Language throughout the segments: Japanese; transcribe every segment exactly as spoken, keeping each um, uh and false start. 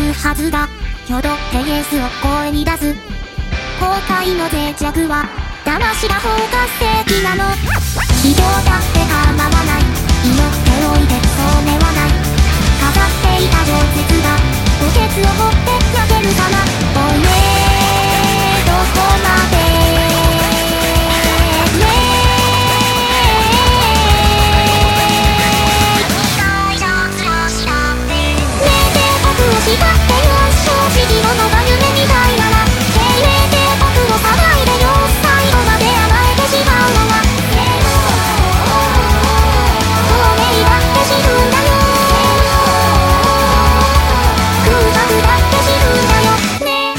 るはずだ。挙動でイエスを声に出す。後悔の脆弱は騙した方が正義なの。非道だって構わない。祈っておいてそうではない。飾っていた情熱が墓穴を掘って焼けるかな。おいねーどこまでねーねえで僕を叱ってよ。正直者が夢みたいなら敬礼で僕を騒いでよ。最後まで甘えてしまうのは透明だって知るんだよ。空白だって知るんだよね。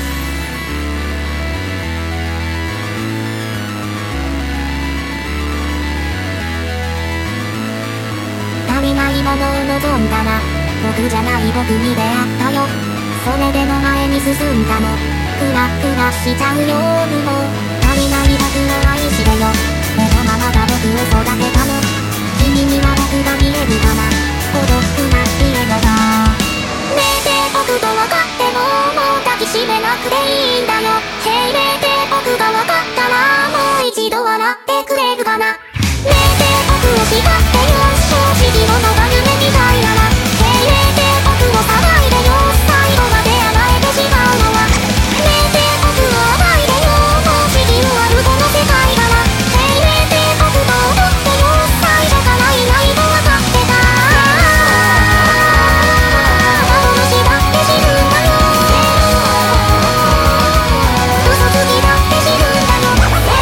足りないものを望んだら僕じゃない僕に出会ったよ。それでも前に進んだの。クラクラしちゃうよもう足りない僕を愛してよ。このままが僕を育てたの。君には僕が見えるかな。孤独な家のがねえで僕と分かってももう抱きしめなくていいんだよ。へいねえで僕が分かったらもう一度笑ってくれるかな。ねえで僕を叱ってよ。正直者が夢みたいなら敬礼で僕を騒いでよ。最後まで甘えてしまうのはねえで僕を甘いでよ。もう地球あるこの世界から敬礼で僕と踊ってよ。最初からいないと分かってた。幻だって知るんだよ。嘘つきだって知るんだよ。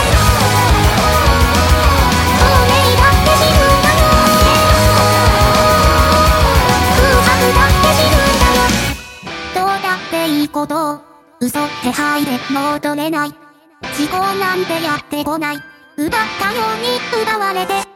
透明だって知るんだよ。空白だって知るんだよ。どうだっていいことを嘘手配で戻れない。思考なんてやってこない。奪ったように奪われて